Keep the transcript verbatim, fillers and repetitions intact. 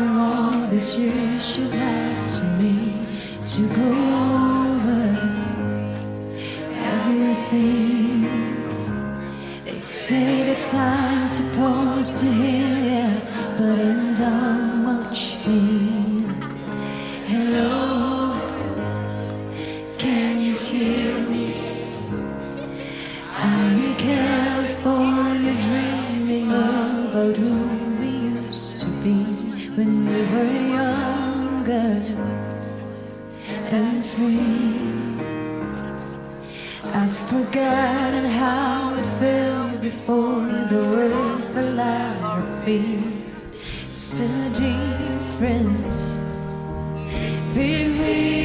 all these years you lied to me to go over everything. They say that time's supposed to heal ya, but ain't done much healing. Hello, can you hear me? I'm in California dreaming about who we used to be when we were younger and free. I've forgotten how it felt before the world fell at our feet. So difference between